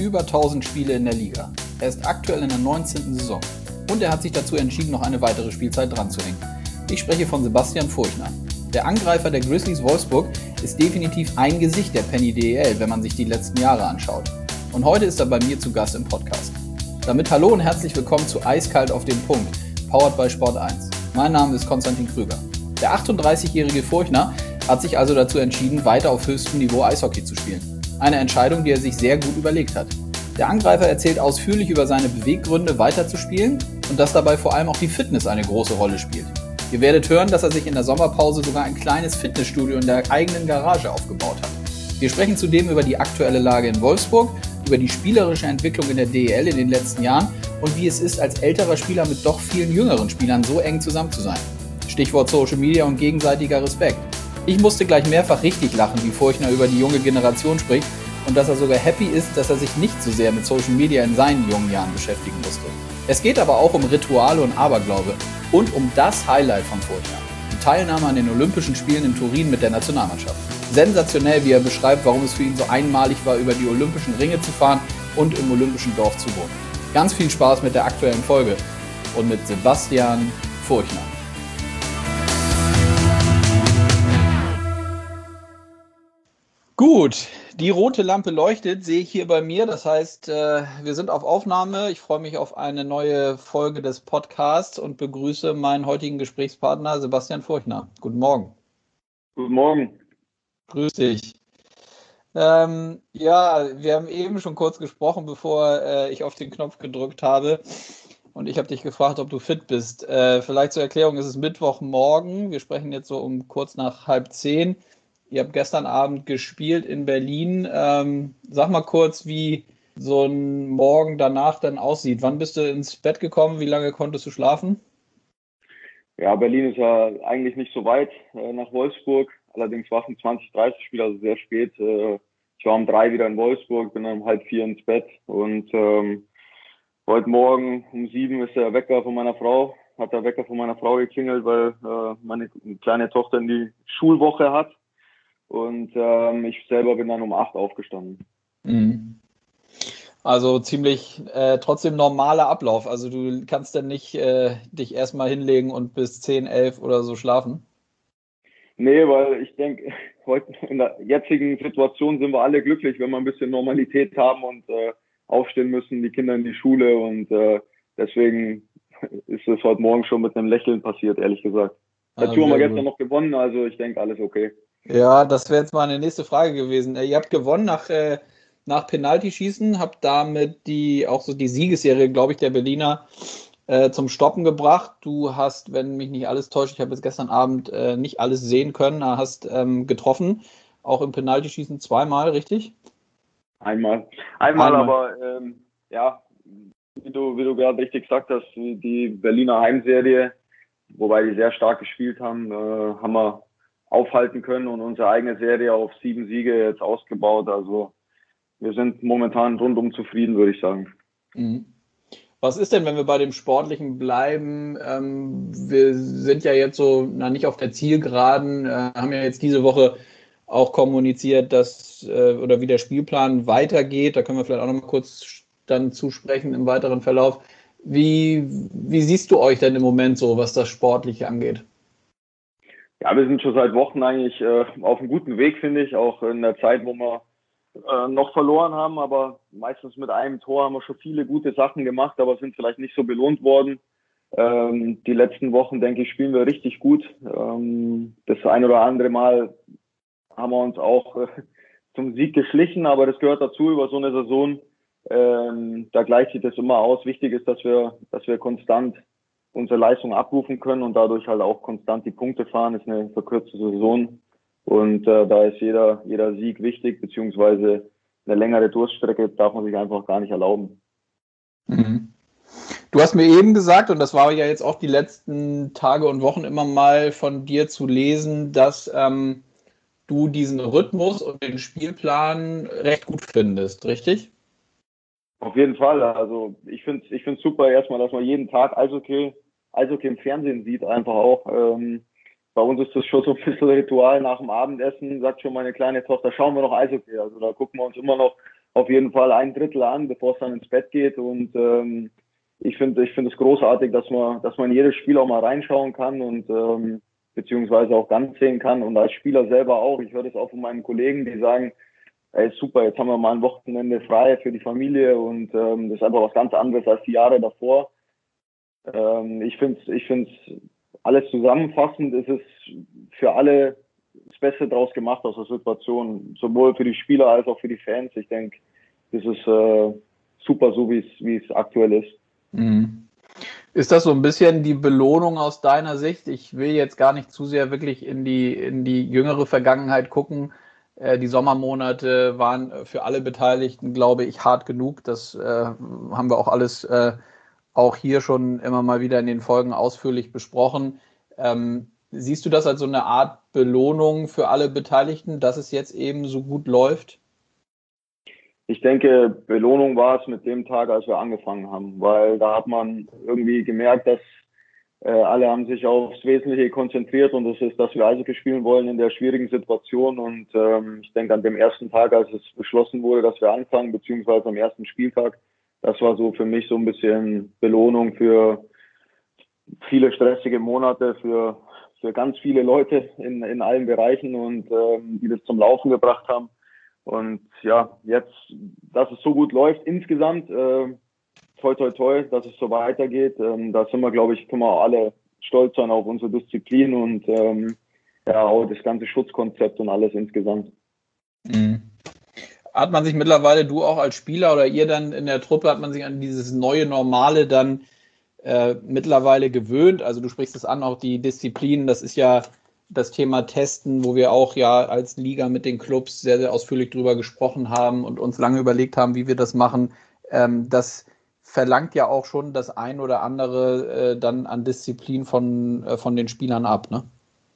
über 1000 Spiele in der Liga. Er ist aktuell in der 19. Saison und er hat sich dazu entschieden, noch eine weitere Spielzeit dran zu hängen. Ich spreche von Sebastian Furchner. Der Angreifer der Grizzlies Wolfsburg ist definitiv ein Gesicht der Penny DEL, wenn man sich die letzten Jahre anschaut. Und heute ist er bei mir zu Gast im Podcast. Damit hallo und herzlich willkommen zu Eiskalt auf den Punkt, powered by Sport 1. Mein Name ist Konstantin Krüger. Der 38-jährige Furchner hat sich also dazu entschieden, weiter auf höchstem Niveau Eishockey zu spielen. Eine Entscheidung, die er sich sehr gut überlegt hat. Der Angreifer erzählt ausführlich über seine Beweggründe, weiterzuspielen und dass dabei vor allem auch die Fitness eine große Rolle spielt. Ihr werdet hören, dass er sich in der Sommerpause sogar ein kleines Fitnessstudio in der eigenen Garage aufgebaut hat. Wir sprechen zudem über die aktuelle Lage in Wolfsburg, über die spielerische Entwicklung in der DEL in den letzten Jahren und wie es ist, als älterer Spieler mit doch vielen jüngeren Spielern so eng zusammen zu sein. Stichwort Social Media und gegenseitiger Respekt. Ich musste gleich mehrfach richtig lachen, wie Furchner über die junge Generation spricht und dass er sogar happy ist, dass er sich nicht so sehr mit Social Media in seinen jungen Jahren beschäftigen musste. Es geht aber auch um Rituale und Aberglaube und um das Highlight von Furchner, die Teilnahme an den Olympischen Spielen in Turin mit der Nationalmannschaft. Sensationell, wie er beschreibt, warum es für ihn so einmalig war, über die Olympischen Ringe zu fahren und im Olympischen Dorf zu wohnen. Ganz viel Spaß mit der aktuellen Folge und mit Sebastian Furchner. Gut, die rote Lampe leuchtet, sehe ich hier bei mir. Das heißt, wir sind auf Aufnahme. Ich freue mich auf eine neue Folge des Podcasts und begrüße meinen heutigen Gesprächspartner Sebastian Furchner. Guten Morgen. Guten Morgen. Grüß dich. Ja, wir haben eben schon kurz gesprochen, bevor ich auf den Knopf gedrückt habe. Und ich habe dich gefragt, ob du fit bist. Vielleicht zur Erklärung, es ist Mittwochmorgen. Wir sprechen jetzt so um kurz nach 9:30. Ihr habt gestern Abend gespielt in Berlin. Sag mal kurz, wie so ein Morgen danach dann aussieht. Wann bist du ins Bett gekommen? Wie lange konntest du schlafen? Ja, Berlin ist ja eigentlich nicht so weit nach Wolfsburg. Allerdings war es ein 20:30-Spiel, also sehr spät. Ich war um 3 wieder in Wolfsburg, bin dann um 3:30 ins Bett. Und heute Morgen um 7 ist der Wecker von meiner Frau. Hat der Wecker von meiner Frau geklingelt, weil meine kleine Tochter in die Schulwoche hat. Und ich selber bin dann um 8 aufgestanden. Also ziemlich trotzdem normaler Ablauf. Also du kannst dann nicht dich erstmal hinlegen und bis 10, 11 oder so schlafen? Nee, weil ich denke, heute in der jetzigen Situation sind wir alle glücklich, wenn wir ein bisschen Normalität haben und aufstehen müssen, die Kinder in die Schule. Und deswegen ist es heute Morgen schon mit einem Lächeln passiert, ehrlich gesagt. Dazu haben wir gestern noch gewonnen, also ich denke, alles okay. Ja, das wäre jetzt mal eine nächste Frage gewesen. Ihr habt gewonnen nach Penaltyschießen, habt damit auch so die Siegesserie, glaube ich, der Berliner zum Stoppen gebracht. Du hast, wenn mich nicht alles täuscht, ich habe jetzt gestern Abend nicht alles sehen können, hast getroffen, auch im Penaltyschießen zweimal, richtig? Einmal. Aber ja, wie du gerade richtig gesagt hast, die Berliner Heimserie, wobei die sehr stark gespielt haben, haben wir aufhalten können und unsere eigene Serie auf 7 Siege jetzt ausgebaut. Also wir sind momentan rundum zufrieden, würde ich sagen. Was ist denn, wenn wir bei dem Sportlichen bleiben? Wir sind ja jetzt so nicht auf der Zielgeraden, haben ja jetzt diese Woche auch kommuniziert, dass oder wie der Spielplan weitergeht. Da können wir vielleicht auch noch mal kurz dann zusprechen im weiteren Verlauf. Wie siehst du euch denn im Moment so, was das Sportliche angeht? Ja, wir sind schon seit Wochen eigentlich auf einem guten Weg, finde ich, auch in der Zeit, wo wir noch verloren haben, aber meistens mit einem Tor haben wir schon viele gute Sachen gemacht, aber sind vielleicht nicht so belohnt worden. Die letzten Wochen, denke ich, spielen wir richtig gut. Das ein oder andere Mal haben wir uns auch zum Sieg geschlichen, aber das gehört dazu über so eine Saison. Da gleicht sich das immer aus. Wichtig ist, dass wir konstant unsere Leistung abrufen können und dadurch halt auch konstant die Punkte fahren. Das ist eine verkürzte Saison und da ist jeder Sieg wichtig, beziehungsweise eine längere Durststrecke darf man sich einfach gar nicht erlauben. Du hast mir eben gesagt, und das war ja jetzt auch die letzten Tage und Wochen immer mal von dir zu lesen, dass du diesen Rhythmus und den Spielplan recht gut findest, richtig? Auf jeden Fall. Also ich finde super erstmal, dass man jeden Tag Eishockey im Fernsehen sieht, einfach auch. Bei uns ist das schon so ein bisschen Ritual nach dem Abendessen, sagt schon meine kleine Tochter, schauen wir noch Eishockey. Also da gucken wir uns immer noch auf jeden Fall ein Drittel an, bevor es dann ins Bett geht. Und ich finde es großartig, dass man in jedes Spiel auch mal reinschauen kann und beziehungsweise auch ganz sehen kann. Und als Spieler selber auch. Ich höre das auch von meinen Kollegen, die sagen, ey, super, jetzt haben wir mal ein Wochenende frei für die Familie und das ist einfach was ganz anderes als die Jahre davor. Ich finde alles zusammenfassend ist es für alle das Beste draus gemacht aus der Situation, sowohl für die Spieler als auch für die Fans. Ich denke, das ist super, so wie es aktuell ist. Mhm. Ist das so ein bisschen die Belohnung aus deiner Sicht? Ich will jetzt gar nicht zu sehr wirklich in die jüngere Vergangenheit gucken. Die Sommermonate waren für alle Beteiligten, glaube ich, hart genug. Das haben wir auch alles auch hier schon immer mal wieder in den Folgen ausführlich besprochen. Siehst du das als so eine Art Belohnung für alle Beteiligten, dass es jetzt eben so gut läuft? Ich denke, Belohnung war es mit dem Tag, als wir angefangen haben, weil da hat man irgendwie gemerkt, dass alle haben sich aufs Wesentliche konzentriert und das ist, dass wir Eishockey spielen wollen in der schwierigen Situation. Und ich denke, an dem ersten Tag, als es beschlossen wurde, dass wir anfangen, beziehungsweise am ersten Spieltag, das war so für mich so ein bisschen Belohnung für viele stressige Monate, für ganz viele Leute in allen Bereichen und die das zum Laufen gebracht haben. Und ja, jetzt, dass es so gut läuft insgesamt, toi, toi, toi, dass es so weitergeht. Da sind wir, glaube ich, können wir auch alle stolz sein auf unsere Disziplin und ja, auch das ganze Schutzkonzept und alles insgesamt. Mhm. Hat man sich mittlerweile, du auch als Spieler oder ihr dann in der Truppe, hat man sich an dieses neue Normale dann mittlerweile gewöhnt? Also du sprichst es an, auch die Disziplin, das ist ja das Thema Testen, wo wir auch ja als Liga mit den Clubs sehr, sehr ausführlich drüber gesprochen haben und uns lange überlegt haben, wie wir das machen. Das verlangt ja auch schon das ein oder andere dann an Disziplin von den Spielern ab, ne?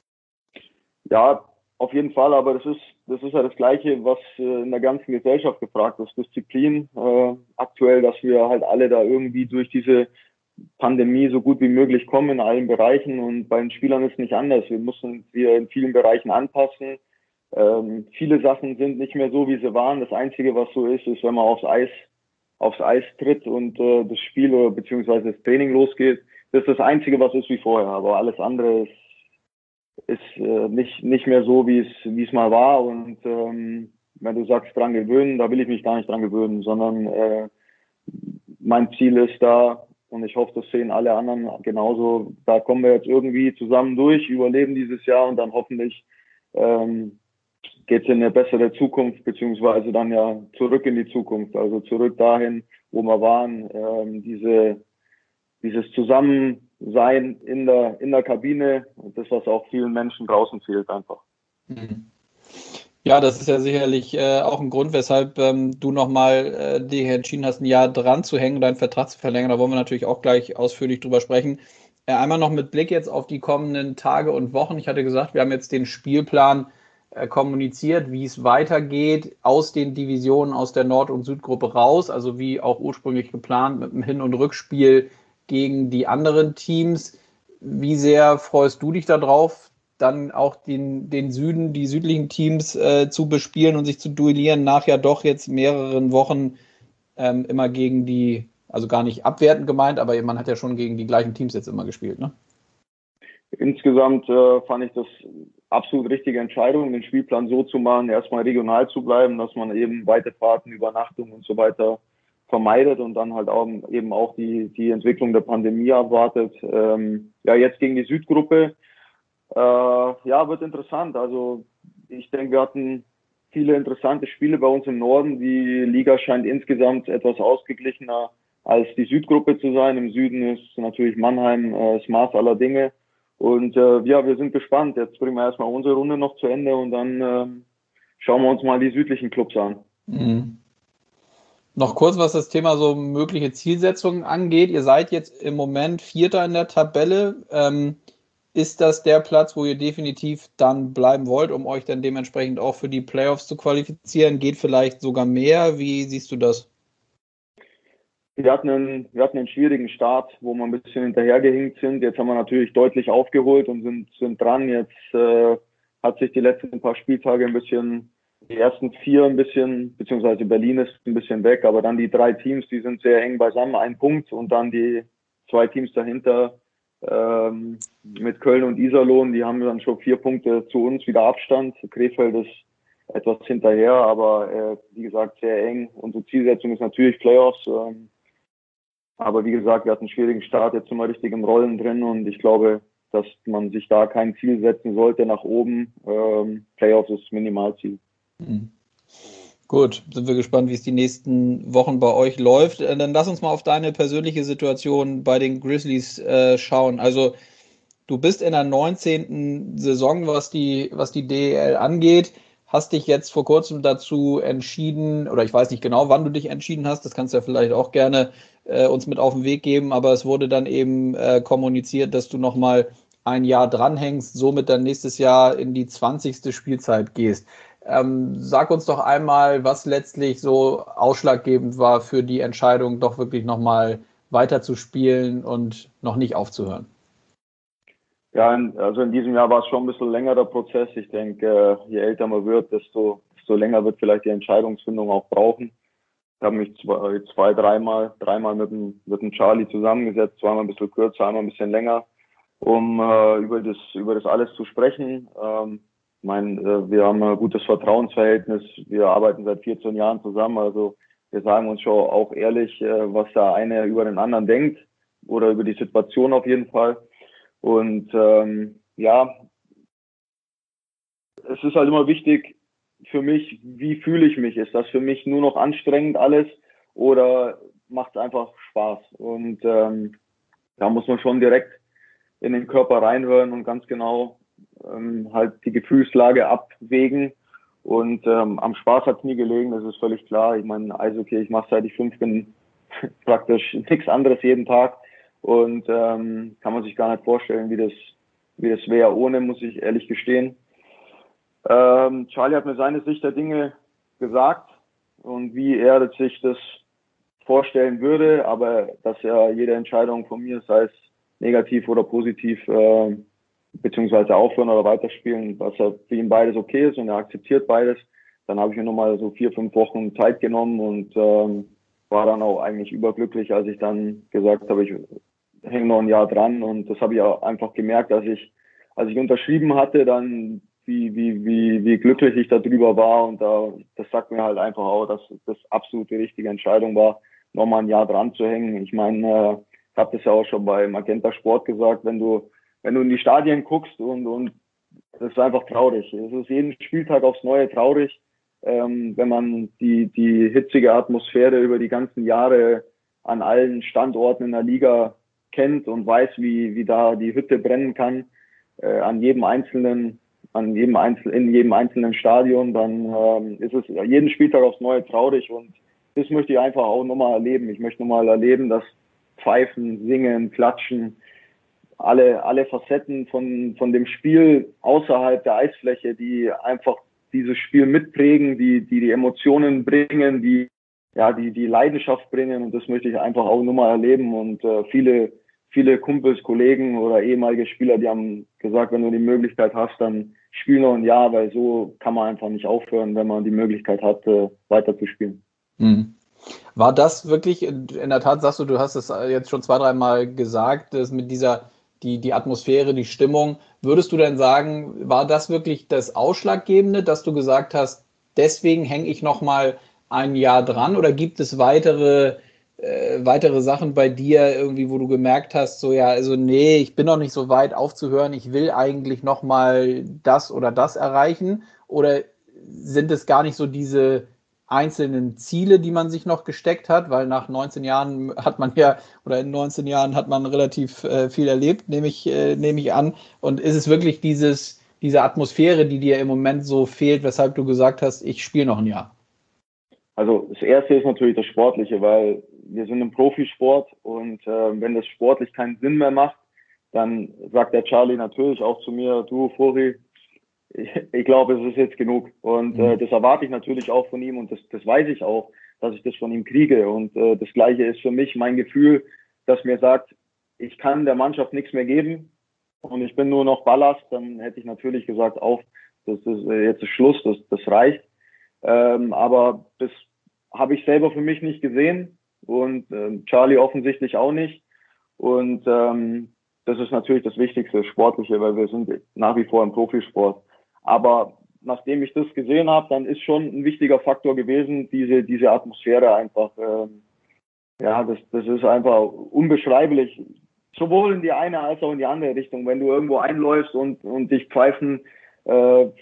Ja, auf jeden Fall, aber das ist ja das Gleiche, was in der ganzen Gesellschaft gefragt ist. Disziplin aktuell, dass wir halt alle da irgendwie durch diese Pandemie so gut wie möglich kommen in allen Bereichen und bei den Spielern ist es nicht anders. Wir müssen uns hier in vielen Bereichen anpassen. Viele Sachen sind nicht mehr so, wie sie waren. Das Einzige, was so ist, ist, wenn man aufs Eis tritt und das Spiel oder beziehungsweise das Training losgeht. Das ist das Einzige, was ist wie vorher. Aber alles andere ist nicht mehr so, wie es mal war. Und wenn du sagst, dran gewöhnen, da will ich mich gar nicht dran gewöhnen, sondern mein Ziel ist da, und ich hoffe, das sehen alle anderen genauso, da kommen wir jetzt irgendwie zusammen durch, überleben dieses Jahr und dann hoffentlich geht es in eine bessere Zukunft, beziehungsweise dann ja zurück in die Zukunft, also zurück dahin, wo wir waren, dieses Zusammensein in der Kabine, das, was auch vielen Menschen draußen fehlt einfach. Mhm. Ja, das ist ja sicherlich auch ein Grund, weshalb du nochmal dich entschieden hast, ein Jahr dran zu hängen, deinen Vertrag zu verlängern. Da wollen wir natürlich auch gleich ausführlich drüber sprechen. Einmal noch mit Blick jetzt auf die kommenden Tage und Wochen. Ich hatte gesagt, wir haben jetzt den Spielplan kommuniziert, wie es weitergeht aus den Divisionen aus der Nord- und Südgruppe raus, also wie auch ursprünglich geplant mit einem Hin- und Rückspiel gegen die anderen Teams. Wie sehr freust du dich darauf, dann auch den Süden, die südlichen Teams zu bespielen und sich zu duellieren, nach ja doch jetzt mehreren Wochen immer gegen die, also gar nicht abwertend gemeint, aber man hat ja schon gegen die gleichen Teams jetzt immer gespielt, ne? Insgesamt fand ich das absolut richtige Entscheidung, den Spielplan so zu machen, erstmal regional zu bleiben, dass man eben weite Fahrten, Übernachtung und so weiter vermeidet und dann halt auch eben auch die Entwicklung der Pandemie abwartet. Ja, jetzt gegen die Südgruppe. Ja, wird interessant. Also ich denke, wir hatten viele interessante Spiele bei uns im Norden. Die Liga scheint insgesamt etwas ausgeglichener als die Südgruppe zu sein. Im Süden ist natürlich Mannheim das Maß aller Dinge. Und ja, wir sind gespannt. Jetzt bringen wir erstmal unsere Runde noch zu Ende und dann schauen wir uns mal die südlichen Clubs an. Mhm. Noch kurz, was das Thema so mögliche Zielsetzungen angeht. Ihr seid jetzt im Moment Vierter in der Tabelle. Ist das der Platz, wo ihr definitiv dann bleiben wollt, um euch dann dementsprechend auch für die Playoffs zu qualifizieren? Geht vielleicht sogar mehr? Wie siehst du das? Wir hatten einen schwierigen Start, wo wir ein bisschen hinterhergehinkt sind. Jetzt haben wir natürlich deutlich aufgeholt und sind dran. Jetzt hat sich die letzten paar Spieltage ein bisschen ersten 4 ein bisschen, beziehungsweise Berlin ist ein bisschen weg, aber dann die 3 Teams, die sind sehr eng beisammen, 1 Punkt, und dann die 2 Teams dahinter mit Köln und Iserlohn, die haben dann schon 4 Punkte zu uns wieder Abstand. Krefeld ist etwas hinterher, aber wie gesagt sehr eng. Unsere Zielsetzung ist natürlich Playoffs, aber wie gesagt, wir hatten einen schwierigen Start, jetzt sind wir richtig im Rollen drin, und ich glaube, dass man sich da kein Ziel setzen sollte nach oben. Playoffs ist Minimalziel. Mhm. Gut, sind wir gespannt, wie es die nächsten Wochen bei euch läuft. Dann lass uns mal auf deine persönliche Situation bei den Grizzlies schauen. Also du bist in der 19. Saison, was die DEL angeht, hast dich jetzt vor kurzem dazu entschieden, oder ich weiß nicht genau, wann du dich entschieden hast, das kannst du ja vielleicht auch gerne uns mit auf den Weg geben, aber es wurde dann eben kommuniziert, dass du nochmal ein Jahr dranhängst, somit dann nächstes Jahr in die 20. Spielzeit gehst. Sag uns doch einmal, was letztlich so ausschlaggebend war für die Entscheidung, doch wirklich nochmal weiter zu spielen und noch nicht aufzuhören. Ja, also in diesem Jahr war es schon ein bisschen längerer Prozess. Ich denke, je älter man wird, desto länger wird vielleicht die Entscheidungsfindung auch brauchen. Ich habe mich dreimal mit dem Charlie zusammengesetzt, zweimal ein bisschen kürzer, einmal ein bisschen länger, um über das alles zu sprechen. Wir haben ein gutes Vertrauensverhältnis. Wir arbeiten seit 14 Jahren zusammen. Also wir sagen uns schon auch ehrlich, was der eine über den anderen denkt oder über die Situation auf jeden Fall. Und ja, es ist halt immer wichtig für mich, wie fühle ich mich? Ist das für mich nur noch anstrengend alles oder macht es einfach Spaß? Und da muss man schon direkt in den Körper reinhören und ganz genau halt die Gefühlslage abwägen. Und am Spaß hat es nie gelegen, das ist völlig klar. Ich meine, Eishockey, ich mache seit ich 5 bin praktisch nichts anderes jeden Tag. Und kann man sich gar nicht vorstellen, wie das wäre ohne, muss ich ehrlich gestehen. Charlie hat mir seine Sicht der Dinge gesagt und wie er sich das vorstellen würde, aber dass er jede Entscheidung von mir, sei es negativ oder positiv, beziehungsweise aufhören oder weiterspielen, dass er für ihn beides okay ist und er akzeptiert beides. Dann habe ich mir nochmal so 4, 5 Wochen Zeit genommen und war dann auch eigentlich überglücklich, als ich dann gesagt habe, ich hänge noch ein Jahr dran, und das habe ich auch einfach gemerkt, als ich unterschrieben hatte, dann wie glücklich ich darüber war, und das sagt mir halt einfach auch, dass das absolut die richtige Entscheidung war, nochmal ein Jahr dran zu hängen. Ich meine, ich habe das ja auch schon bei Magenta Sport gesagt, wenn du in die Stadien guckst und das ist einfach traurig. Es ist jeden Spieltag aufs Neue traurig, wenn man die hitzige Atmosphäre über die ganzen Jahre an allen Standorten in der Liga kennt und weiß, wie da die Hütte brennen kann, in jedem einzelnen Stadion, dann ist es jeden Spieltag aufs Neue traurig, und das möchte ich einfach auch nochmal erleben. Ich möchte nochmal erleben, dass Pfeifen, Singen, Klatschen, alle Facetten von dem Spiel außerhalb der Eisfläche, die einfach dieses Spiel mitprägen, die Emotionen bringen, die Leidenschaft bringen, und das möchte ich einfach auch nochmal erleben. Und viele Kumpels, Kollegen oder ehemalige Spieler, die haben gesagt, wenn du die Möglichkeit hast, dann spiel noch ein Jahr, weil so kann man einfach nicht aufhören, wenn man die Möglichkeit hat, weiter zu spielen. Mhm. War das wirklich, in der Tat sagst du hast es jetzt schon 2, 3 Mal gesagt, dass mit dieser, die Atmosphäre, die Stimmung, würdest du denn sagen, war das wirklich das Ausschlaggebende, dass du gesagt hast, deswegen hänge ich noch mal ein Jahr dran, oder gibt es weitere Sachen bei dir irgendwie, wo du gemerkt hast, so ja, also nee, ich bin noch nicht so weit aufzuhören, ich will eigentlich noch mal das oder das erreichen, oder sind es gar nicht so diese einzelnen Ziele, die man sich noch gesteckt hat, weil nach 19 Jahren hat man ja, oder in 19 Jahren hat man relativ viel erlebt, nehme ich an. Und ist es wirklich diese Atmosphäre, die dir im Moment so fehlt, weshalb du gesagt hast, ich spiele noch ein Jahr? Also das Erste ist natürlich das Sportliche, weil wir sind im Profisport, und wenn das sportlich keinen Sinn mehr macht, dann sagt der Charlie natürlich auch zu mir, du Fori, ich glaube, es ist jetzt genug. Und das erwarte ich natürlich auch von ihm, und das weiß ich auch, dass ich das von ihm kriege. Und das Gleiche ist für mich mein Gefühl, das mir sagt, ich kann der Mannschaft nichts mehr geben und ich bin nur noch Ballast. Dann hätte ich natürlich gesagt, jetzt ist Schluss, das reicht. Aber das habe ich selber für mich nicht gesehen und Charlie offensichtlich auch nicht. Und das ist natürlich das Wichtigste, Sportliche, weil wir sind nach wie vor im Profisport. Aber nachdem ich das gesehen habe, dann ist schon ein wichtiger Faktor gewesen, diese Atmosphäre einfach. Das ist einfach unbeschreiblich. Sowohl in die eine als auch in die andere Richtung. Wenn du irgendwo einläufst und dich pfeifen 12.000,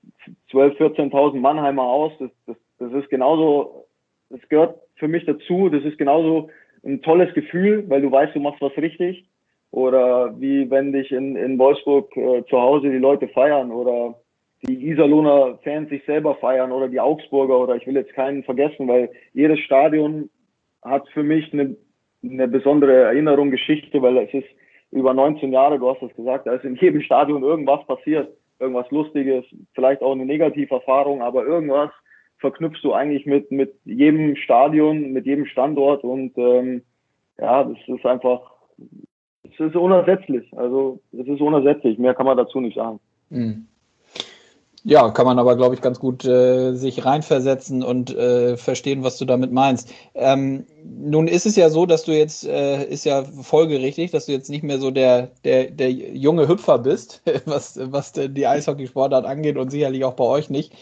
14.000 Mannheimer aus, das ist genauso, das gehört für mich dazu. Das ist genauso ein tolles Gefühl, weil du weißt, du machst was richtig. Oder wie wenn dich in Wolfsburg zu Hause die Leute feiern oder die Iserlohner Fans sich selber feiern oder die Augsburger oder ich will jetzt keinen vergessen, weil jedes Stadion hat für mich eine besondere Erinnerung, Geschichte, weil es ist über 19 Jahre, du hast es gesagt, da ist in jedem Stadion irgendwas passiert, irgendwas Lustiges, vielleicht auch eine Erfahrung, aber irgendwas verknüpfst du eigentlich mit jedem Stadion, mit jedem Standort und das ist einfach, es ist unersetzlich. Also es ist unersetzlich, mehr kann man dazu nicht sagen. Mhm. Ja, kann man aber, glaube ich, ganz gut sich reinversetzen und verstehen, was du damit meinst. Nun ist es ja so, dass du jetzt, ist ja folgerichtig, dass du jetzt nicht mehr so der junge Hüpfer bist, was die Eishockeysportart angeht und sicherlich auch bei euch nicht.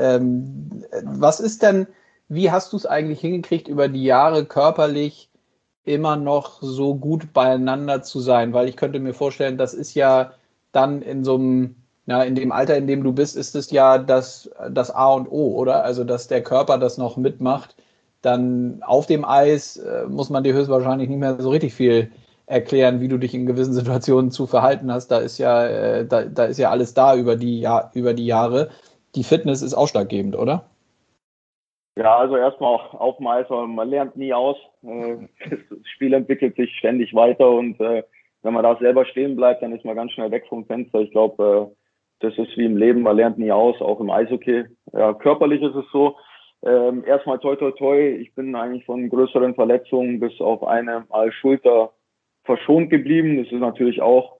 Was ist denn, wie hast du es eigentlich hingekriegt, über die Jahre körperlich immer noch so gut beieinander zu sein? Weil ich könnte mir vorstellen, das ist ja dann in so einem in dem Alter, in dem du bist, ist es ja das A und O, oder? Also, dass der Körper das noch mitmacht. Dann auf dem Eis muss man dir höchstwahrscheinlich nicht mehr so richtig viel erklären, wie du dich in gewissen Situationen zu verhalten hast. Da ist ja, da ist ja alles da über die Jahre. Die Fitness ist ausschlaggebend, oder? Ja, also erstmal auch auf dem Eis, man lernt nie aus. Das Spiel entwickelt sich ständig weiter und wenn man da selber stehen bleibt, dann ist man ganz schnell weg vom Fenster. Ich glaube, das ist wie im Leben, man lernt nie aus, auch im Eishockey. Ja, körperlich ist es so. Erstmal toi toi toi, ich bin eigentlich von größeren Verletzungen bis auf eine Mal Schulter verschont geblieben. Das ist natürlich auch,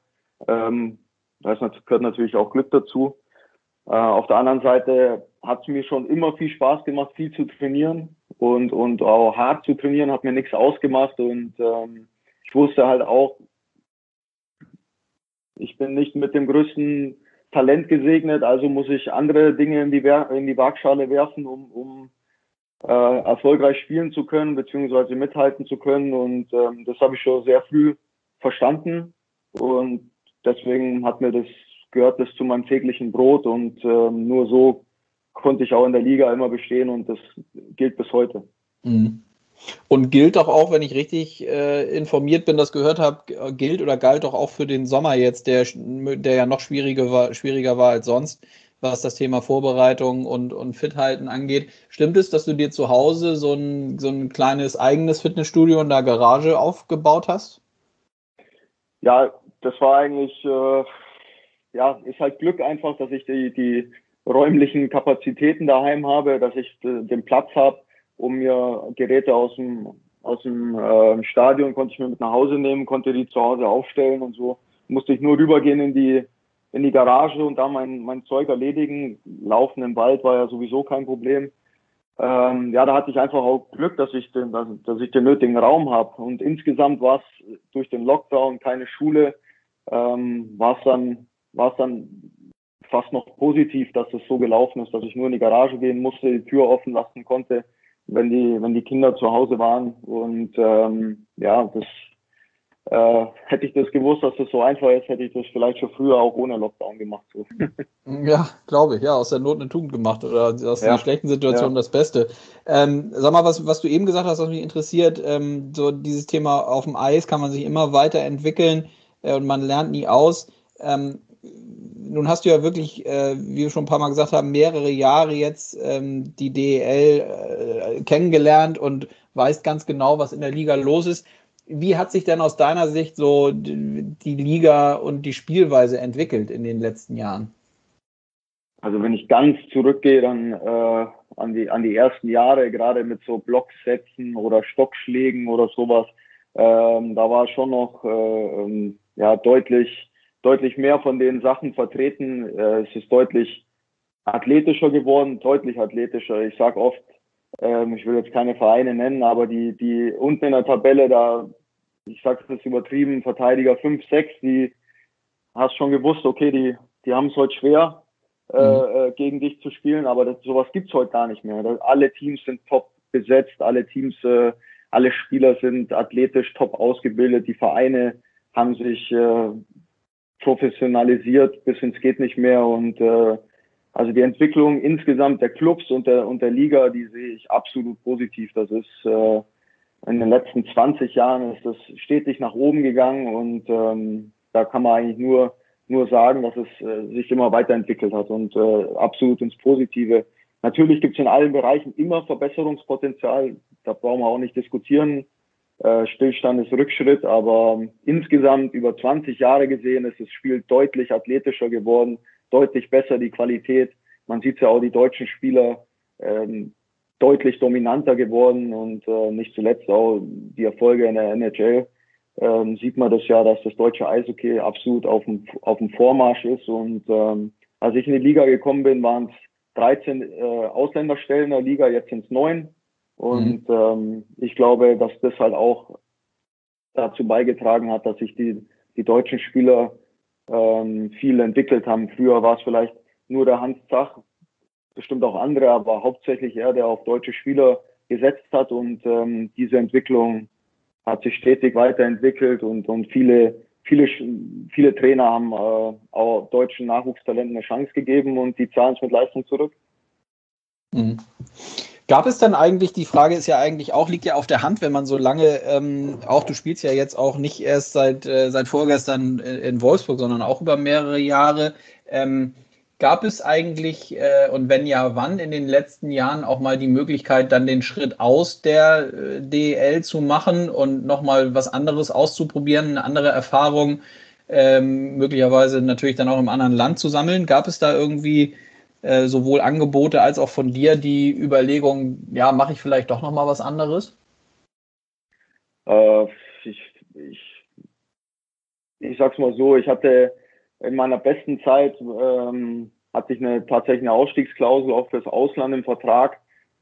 gehört natürlich auch Glück dazu. Auf der anderen Seite hat es mir schon immer viel Spaß gemacht, viel zu trainieren und auch hart zu trainieren, hat mir nichts ausgemacht und ich wusste halt auch, ich bin nicht mit dem größten Talent gesegnet, also muss ich andere Dinge in die Waagschale werfen, um erfolgreich spielen zu können, beziehungsweise mithalten zu können. Und das habe ich schon sehr früh verstanden. Und deswegen gehört das zu meinem täglichen Brot. Und nur so konnte ich auch in der Liga immer bestehen und das gilt bis heute. Mhm. Und gilt doch auch, wenn ich richtig informiert bin, das gehört habe, gilt oder galt doch auch für den Sommer jetzt, der ja noch schwieriger war als sonst, was das Thema Vorbereitung und Fithalten angeht. Stimmt es, dass du dir zu Hause so ein kleines eigenes Fitnessstudio in der Garage aufgebaut hast? Ja, das war eigentlich, ist halt Glück einfach, dass ich die räumlichen Kapazitäten daheim habe, dass ich den Platz habe, um mir Geräte aus dem Stadion konnte ich mir mit nach Hause nehmen, konnte die zu Hause aufstellen und so. Musste ich nur rübergehen in die Garage und da mein Zeug erledigen. Laufen im Wald war ja sowieso kein Problem. Da hatte ich einfach auch Glück, dass ich den nötigen Raum habe. Und insgesamt war es durch den Lockdown, keine Schule, war es dann fast noch positiv, dass es so gelaufen ist, dass ich nur in die Garage gehen musste, die Tür offen lassen konnte, wenn die Kinder zu Hause waren. Und hätte ich das gewusst, dass das so einfach ist, hätte ich das vielleicht schon früher auch ohne Lockdown gemacht. So. Ja, glaube ich. Ja, aus der Not eine Tugend gemacht oder aus einer schlechten Situation das Beste. Sag mal, was du eben gesagt hast, was mich interessiert, so dieses Thema auf dem Eis kann man sich immer weiterentwickeln und man lernt nie aus. Nun hast du ja wirklich, wie wir schon ein paar Mal gesagt haben, mehrere Jahre jetzt die DEL kennengelernt und weißt ganz genau, was in der Liga los ist. Wie hat sich denn aus deiner Sicht so die Liga und die Spielweise entwickelt in den letzten Jahren? Also wenn ich ganz zurückgehe, dann an die ersten Jahre, gerade mit so Blocksätzen oder Stockschlägen oder sowas, da war schon noch deutlich mehr von den Sachen vertreten. Es ist deutlich athletischer geworden, deutlich athletischer. Ich sage oft, ich will jetzt keine Vereine nennen, aber die unten in der Tabelle, da, ich sage es übertrieben, Verteidiger 5, 6, die hast schon gewusst, okay, die haben es heute schwer, gegen dich zu spielen, aber sowas gibt's heute gar nicht mehr. Alle Teams sind top besetzt, alle Spieler sind athletisch top ausgebildet, die Vereine haben sich professionalisiert bis ins geht nicht mehr und also die Entwicklung insgesamt der Clubs und der Liga, die sehe ich absolut positiv. Das ist in den letzten 20 Jahren ist das stetig nach oben gegangen und da kann man eigentlich nur sagen, dass es sich immer weiterentwickelt hat und absolut ins Positive. Natürlich gibt es in allen Bereichen immer Verbesserungspotenzial, da brauchen wir auch nicht diskutieren. Stillstand ist Rückschritt, aber insgesamt über 20 Jahre gesehen ist das Spiel deutlich athletischer geworden, deutlich besser die Qualität. Man sieht ja auch, die deutschen Spieler deutlich dominanter geworden und nicht zuletzt auch die Erfolge in der NHL. Sieht man das ja, dass das deutsche Eishockey absolut auf dem Vormarsch ist. Und als ich in die Liga gekommen bin, waren es 13 Ausländerstellen in der Liga, jetzt sind es 9. Und ich glaube, dass das halt auch dazu beigetragen hat, dass sich die deutschen Spieler viel entwickelt haben. Früher war es vielleicht nur der Hans Zach, bestimmt auch andere, aber hauptsächlich er, der auf deutsche Spieler gesetzt hat. Und diese Entwicklung hat sich stetig weiterentwickelt und viele Trainer haben auch deutschen Nachwuchstalenten eine Chance gegeben und die zahlen es mit Leistung zurück. Mhm. Gab es dann eigentlich, die Frage ist ja eigentlich auch, liegt ja auf der Hand, wenn man so lange, auch du spielst ja jetzt auch nicht erst seit vorgestern in Wolfsburg, sondern auch über mehrere Jahre. Gab es eigentlich, und wenn ja, wann in den letzten Jahren auch mal die Möglichkeit, dann den Schritt aus der DEL zu machen und nochmal was anderes auszuprobieren, eine andere Erfahrung, möglicherweise natürlich dann auch im anderen Land zu sammeln? Gab es da irgendwie sowohl Angebote als auch von dir die Überlegung, ja, mache ich vielleicht doch nochmal was anderes? Ich sag's mal so, ich hatte in meiner besten Zeit hatte ich tatsächlich eine Ausstiegsklausel auch fürs Ausland im Vertrag.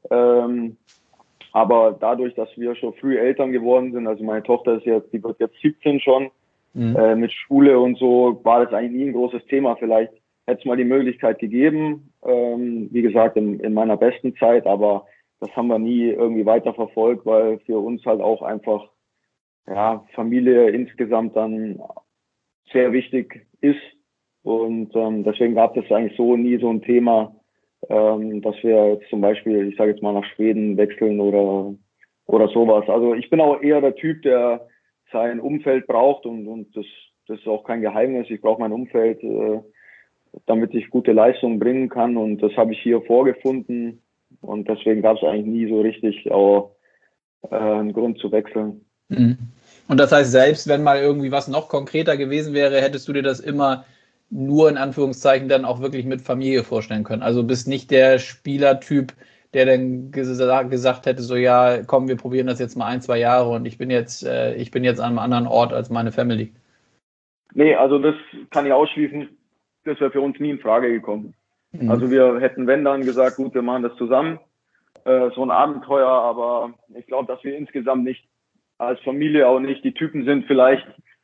Aber dadurch, dass wir schon früh Eltern geworden sind, also meine Tochter die wird jetzt 17 schon, mit Schule und so, war das eigentlich nie ein großes Thema. Vielleicht hätte es mal die Möglichkeit gegeben, wie gesagt, in meiner besten Zeit, aber das haben wir nie irgendwie weiterverfolgt, weil für uns halt auch einfach Familie insgesamt dann sehr wichtig ist. Und deswegen gab es eigentlich so nie so ein Thema, dass wir jetzt zum Beispiel, ich sage jetzt mal, nach Schweden wechseln oder sowas. Also ich bin auch eher der Typ, der sein Umfeld braucht und das ist auch kein Geheimnis. Ich brauche mein Umfeld, damit ich gute Leistungen bringen kann und das habe ich hier vorgefunden und deswegen gab es eigentlich nie so richtig auch einen Grund zu wechseln. Mhm. Und das heißt, selbst wenn mal irgendwie was noch konkreter gewesen wäre, hättest du dir das immer nur in Anführungszeichen dann auch wirklich mit Familie vorstellen können? Also bist nicht der Spielertyp, der dann gesagt hätte, so ja, komm, wir probieren das jetzt mal 1-2 Jahre und ich bin jetzt an einem anderen Ort als meine Family. Nee, also das kann ich ausschließen. Das wäre für uns nie in Frage gekommen. Mhm. Also wir hätten, wenn dann, gesagt, gut, wir machen das zusammen. So ein Abenteuer, aber ich glaube, dass wir insgesamt nicht als Familie auch nicht die Typen sind, vielleicht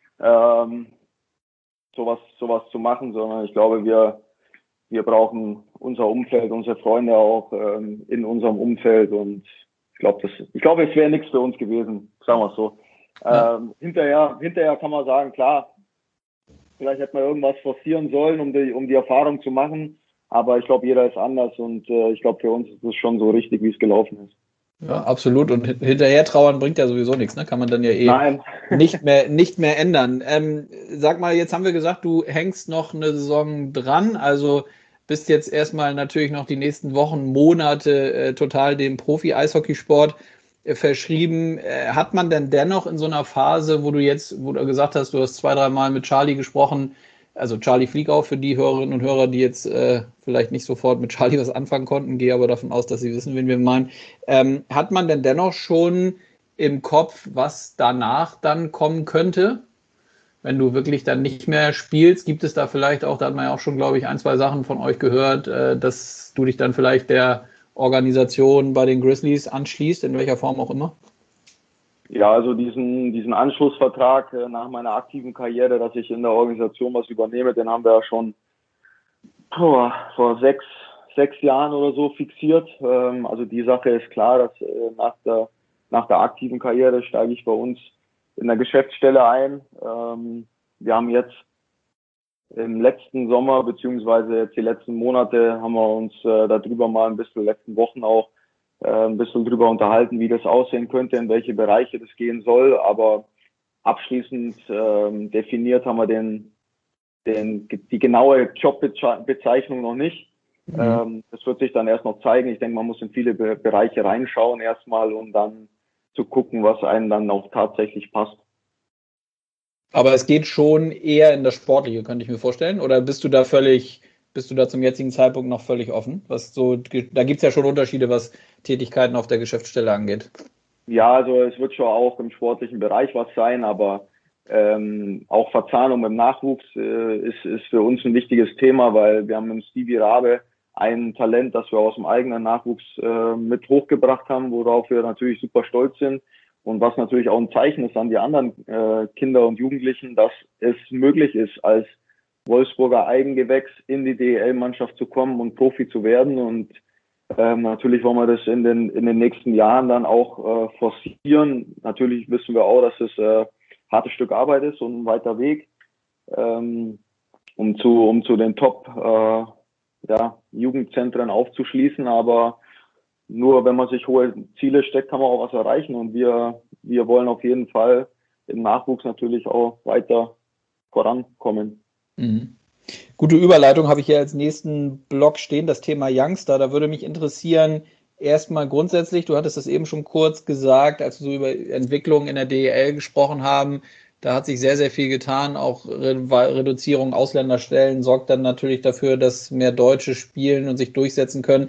sowas zu machen, sondern ich glaube, wir brauchen unser Umfeld, unsere Freunde auch in unserem Umfeld und ich glaube, es wäre nichts für uns gewesen, sagen wir es so. Ja. Hinterher kann man sagen, klar, vielleicht hätte man irgendwas forcieren sollen, um die Erfahrung zu machen. Aber ich glaube, jeder ist anders und ich glaube, für uns ist es schon so richtig, wie es gelaufen ist. Ja, absolut. Und hinterher trauern bringt ja sowieso nichts, ne? Kann man dann ja nicht mehr ändern. Sag mal, jetzt haben wir gesagt, du hängst noch eine Saison dran, also bist jetzt erstmal natürlich noch die nächsten Wochen, Monate total dem Profi-Eishockeysport verschrieben. Hat man denn dennoch in so einer Phase, wo du gesagt hast, du hast 2-3 Mal mit Charlie gesprochen, also Charlie Fliegau für die Hörerinnen und Hörer, die jetzt vielleicht nicht sofort mit Charlie was anfangen konnten, gehe aber davon aus, dass sie wissen, wen wir meinen. Hat man denn dennoch schon im Kopf, was danach dann kommen könnte? wenn du wirklich dann nicht mehr spielst, gibt es da vielleicht auch, da hat man ja auch schon, glaube ich, 1, 2 Sachen von euch gehört, dass du dich dann vielleicht der Organisation bei den Grizzlies anschließt, in welcher Form auch immer? Ja, also diesen Anschlussvertrag nach meiner aktiven Karriere, dass ich in der Organisation was übernehme, den haben wir ja schon vor sechs Jahren oder so fixiert. Also die Sache ist klar, dass nach der aktiven Karriere steige ich bei uns in der Geschäftsstelle ein. Wir haben jetzt im letzten Sommer beziehungsweise jetzt die letzten Monate haben wir uns darüber mal ein bisschen, letzten Wochen auch ein bisschen drüber unterhalten, wie das aussehen könnte, in welche Bereiche das gehen soll. Aber abschließend definiert haben wir die genaue Jobbezeichnung noch nicht. Das wird sich dann erst noch zeigen. Ich denke, man muss in viele Bereiche reinschauen erstmal, um dann zu gucken, was einem dann auch tatsächlich passt. Aber es geht schon eher in das Sportliche, könnte ich mir vorstellen. Oder bist du da zum jetzigen Zeitpunkt noch völlig offen? Da gibt es ja schon Unterschiede, was Tätigkeiten auf der Geschäftsstelle angeht. Ja, also es wird schon auch im sportlichen Bereich was sein, aber auch Verzahnung im Nachwuchs ist für uns ein wichtiges Thema, weil wir haben mit Stevie Rabe ein Talent, das wir aus dem eigenen Nachwuchs mit hochgebracht haben, worauf wir natürlich super stolz sind. Und was natürlich auch ein Zeichen ist an die anderen Kinder und Jugendlichen, dass es möglich ist, als Wolfsburger Eigengewächs in die DEL-Mannschaft zu kommen und Profi zu werden. Und natürlich wollen wir das in den nächsten Jahren dann auch forcieren. Natürlich wissen wir auch, dass es hartes Stück Arbeit ist und ein weiter Weg, um zu den Top Jugendzentren aufzuschließen. Aber nur wenn man sich hohe Ziele steckt, kann man auch was erreichen. Und wir wollen auf jeden Fall im Nachwuchs natürlich auch weiter vorankommen. Mhm. Gute Überleitung habe ich hier als nächsten Block stehen, das Thema Youngster. Da würde mich interessieren, erstmal grundsätzlich, du hattest das eben schon kurz gesagt, als wir so über Entwicklungen in der DEL gesprochen haben, da hat sich sehr, sehr viel getan. Auch Reduzierung Ausländerstellen sorgt dann natürlich dafür, dass mehr Deutsche spielen und sich durchsetzen können.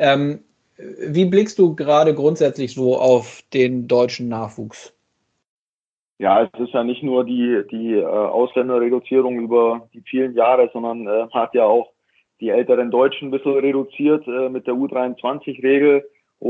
Wie blickst du gerade grundsätzlich so auf den deutschen Nachwuchs? Ja, es ist ja nicht nur die Ausländerreduzierung über die vielen Jahre, sondern hat ja auch die älteren Deutschen ein bisschen reduziert mit der U23-Regel,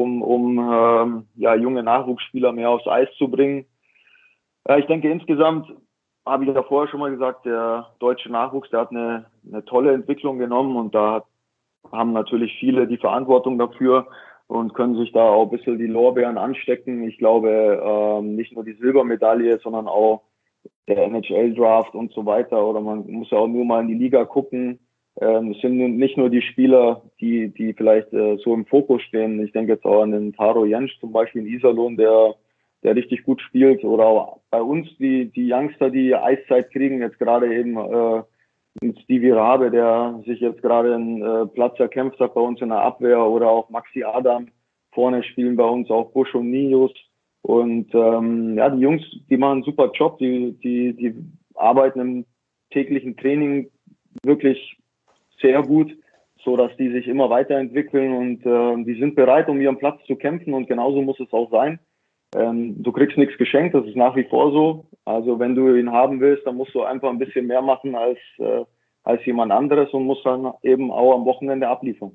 um junge Nachwuchsspieler mehr aufs Eis zu bringen. Ich denke, insgesamt habe ich ja vorher schon mal gesagt, der deutsche Nachwuchs, der hat eine tolle Entwicklung genommen und da haben natürlich viele die Verantwortung dafür und können sich da auch ein bisschen die Lorbeeren anstecken. Ich glaube, nicht nur die Silbermedaille, sondern auch der NHL-Draft und so weiter. Oder man muss ja auch nur mal in die Liga gucken. Es sind nicht nur die Spieler, die vielleicht so im Fokus stehen. Ich denke jetzt auch an den Taro Jensch zum Beispiel in Iserlohn, der richtig gut spielt. Oder auch bei uns die Youngster, die Eiszeit kriegen, jetzt gerade eben mit Stevie Rabe, der sich jetzt gerade einen Platz erkämpft hat bei uns in der Abwehr, oder auch Maxi Adam. Vorne spielen bei uns auch Busch und Nios. Und die Jungs, die machen einen super Job, die arbeiten im täglichen Training wirklich sehr gut, so dass die sich immer weiterentwickeln und die sind bereit, um ihren Platz zu kämpfen, und genauso muss es auch sein. Du kriegst nichts geschenkt, das ist nach wie vor so. Also wenn du ihn haben willst, dann musst du einfach ein bisschen mehr machen als jemand anderes und musst dann eben auch am Wochenende abliefern.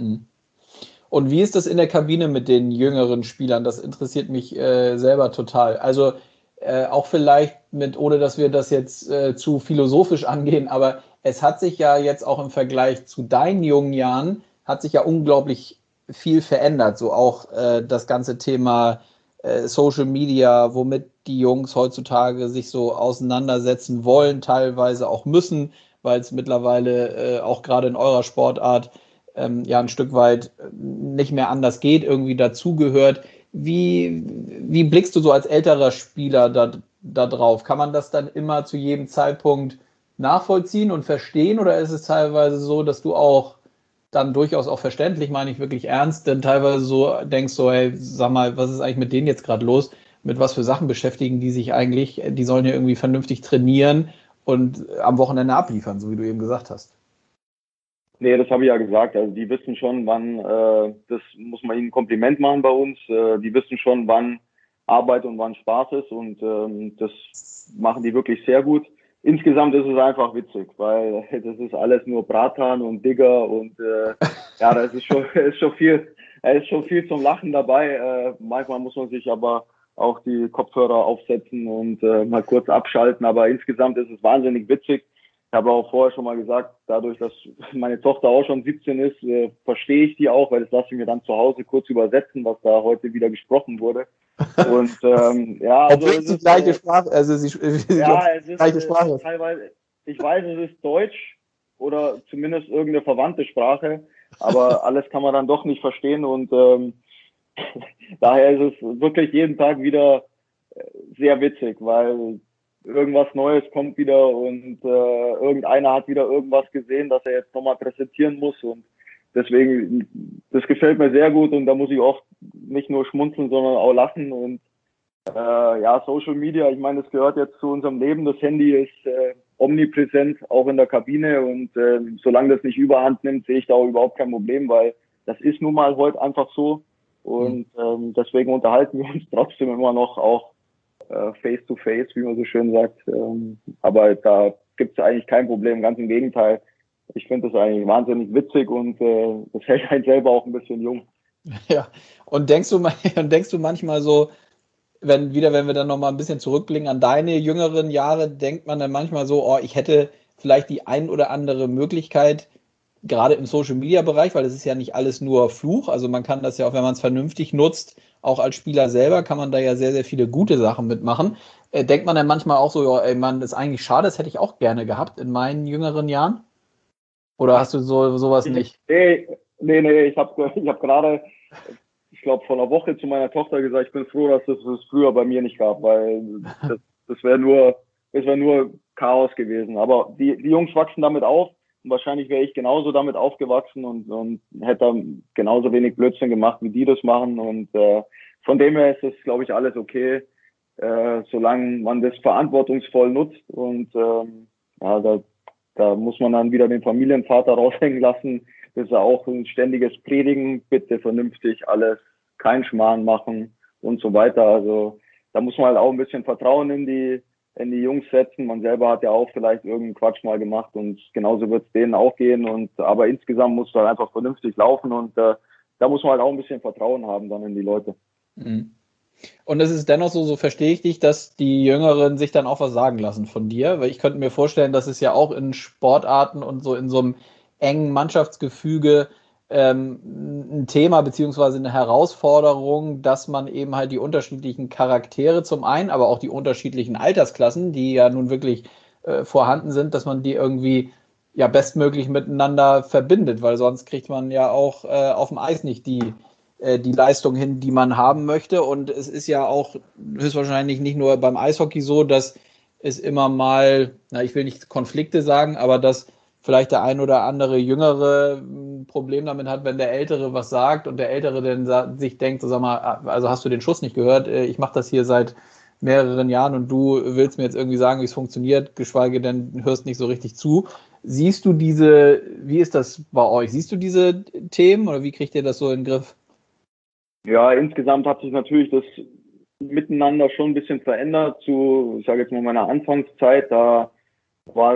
Und wie ist das in der Kabine mit den jüngeren Spielern? Das interessiert mich selber total. Also auch vielleicht ohne dass wir das jetzt zu philosophisch angehen, aber es hat sich ja jetzt auch im Vergleich zu deinen jungen Jahren, hat sich ja unglaublich viel verändert. So auch das ganze Thema Social Media, womit die Jungs heutzutage sich so auseinandersetzen wollen, teilweise auch müssen, weil es mittlerweile auch gerade in eurer Sportart ein Stück weit nicht mehr anders geht, irgendwie dazugehört. Wie blickst du so als älterer Spieler da drauf? Kann man das dann immer zu jedem Zeitpunkt nachvollziehen und verstehen, oder ist es teilweise so, dass du auch dann durchaus auch verständlich, meine ich wirklich ernst, denn teilweise so denkst so, hey, sag mal, was ist eigentlich mit denen jetzt gerade los? Mit was für Sachen beschäftigen die sich eigentlich? Die sollen ja irgendwie vernünftig trainieren und am Wochenende abliefern, so wie du eben gesagt hast. Nee, das habe ich ja gesagt. Also die wissen schon, wann, das muss man ihnen ein Kompliment machen bei uns. Die wissen schon, wann Arbeit und wann Spaß ist, und das machen die wirklich sehr gut. insgesamt ist es einfach witzig, weil das ist alles nur Bratan und Digger und ja, da ist schon viel zum Lachen dabei. Manchmal muss man sich aber auch die Kopfhörer aufsetzen und mal kurz abschalten, aber insgesamt ist es wahnsinnig witzig. Ich habe auch vorher schon mal gesagt, dadurch, dass meine Tochter auch schon 17 ist, verstehe ich die auch, weil das lasse ich mir dann zu Hause kurz übersetzen, was da heute wieder gesprochen wurde. Und ja, also obwohl es die gleiche Sprache, also ja, es ist gleiche Sprache. teilweise, ich weiß, es ist Deutsch oder zumindest irgendeine verwandte Sprache, aber alles kann man dann doch nicht verstehen und daher ist es wirklich jeden Tag wieder sehr witzig, weil irgendwas Neues kommt wieder und irgendeiner hat wieder irgendwas gesehen, das er jetzt nochmal präsentieren muss und deswegen, das gefällt mir sehr gut und da muss ich oft nicht nur schmunzeln, sondern auch lachen und ja, Social Media, ich meine, das gehört jetzt zu unserem Leben. Das Handy ist omnipräsent, auch in der Kabine und solange das nicht überhand nimmt, sehe ich da auch überhaupt kein Problem, weil das ist nun mal heute einfach so und deswegen unterhalten wir uns trotzdem immer noch auch face to face, wie man so schön sagt. Aber da gibt es eigentlich kein Problem, ganz im Gegenteil. Ich finde das eigentlich wahnsinnig witzig und das hält einen selber auch ein bisschen jung. Ja, und denkst du manchmal so, wenn wir dann nochmal ein bisschen zurückblicken an deine jüngeren Jahre, denkt man dann manchmal so, oh, ich hätte vielleicht die ein oder andere Möglichkeit, gerade im Social-Media-Bereich, weil das ist ja nicht alles nur Fluch, also man kann das ja auch, wenn man es vernünftig nutzt, auch als Spieler selber kann man da ja sehr, sehr viele gute Sachen mitmachen. Denkt man dann manchmal auch so, ja, ey Mann, das ist eigentlich schade, das hätte ich auch gerne gehabt in meinen jüngeren Jahren? Oder hast du sowas nicht? Nee, ich hab gerade, ich glaube, vor einer Woche zu meiner Tochter gesagt, ich bin froh, dass es das früher bei mir nicht gab, weil das wär nur Chaos gewesen. Aber die Jungs wachsen damit auf und wahrscheinlich wäre ich genauso damit aufgewachsen und hätte genauso wenig Blödsinn gemacht, wie die das machen. Und von dem her ist das, glaube ich, alles okay, solange man das verantwortungsvoll nutzt. Und ja, da muss man dann wieder den Familienvater raushängen lassen. Das ist auch ein ständiges Predigen, bitte vernünftig alles, kein Schmarrn machen und so weiter. Also da muss man halt auch ein bisschen Vertrauen in die Jungs setzen. Man selber hat ja auch vielleicht irgendeinen Quatsch mal gemacht und genauso wird es denen auch gehen. Aber insgesamt muss es halt einfach vernünftig laufen und da muss man halt auch ein bisschen Vertrauen haben dann in die Leute. Mhm. Und es ist dennoch so verstehe ich dich, dass die Jüngeren sich dann auch was sagen lassen von dir, weil ich könnte mir vorstellen, dass es ja auch in Sportarten und so in so einem engen Mannschaftsgefüge ein Thema beziehungsweise eine Herausforderung, dass man eben halt die unterschiedlichen Charaktere zum einen, aber auch die unterschiedlichen Altersklassen, die ja nun wirklich vorhanden sind, dass man die irgendwie ja bestmöglich miteinander verbindet, weil sonst kriegt man ja auch auf dem Eis nicht die Leistung hin, die man haben möchte. Und es ist ja auch höchstwahrscheinlich nicht nur beim Eishockey so, dass es immer mal, ich will nicht Konflikte sagen, aber dass vielleicht der ein oder andere Jüngere ein Problem damit hat, wenn der Ältere was sagt und der Ältere dann sich denkt, so, sag mal, also hast du den Schuss nicht gehört? Ich mache das hier seit mehreren Jahren und du willst mir jetzt irgendwie sagen, wie es funktioniert, geschweige denn hörst nicht so richtig zu. Siehst du wie ist das bei euch? Siehst du diese Themen oder wie kriegt ihr das so in den Griff? Ja, insgesamt hat sich natürlich das Miteinander schon ein bisschen verändert zu, ich sage jetzt mal, meiner Anfangszeit. Da war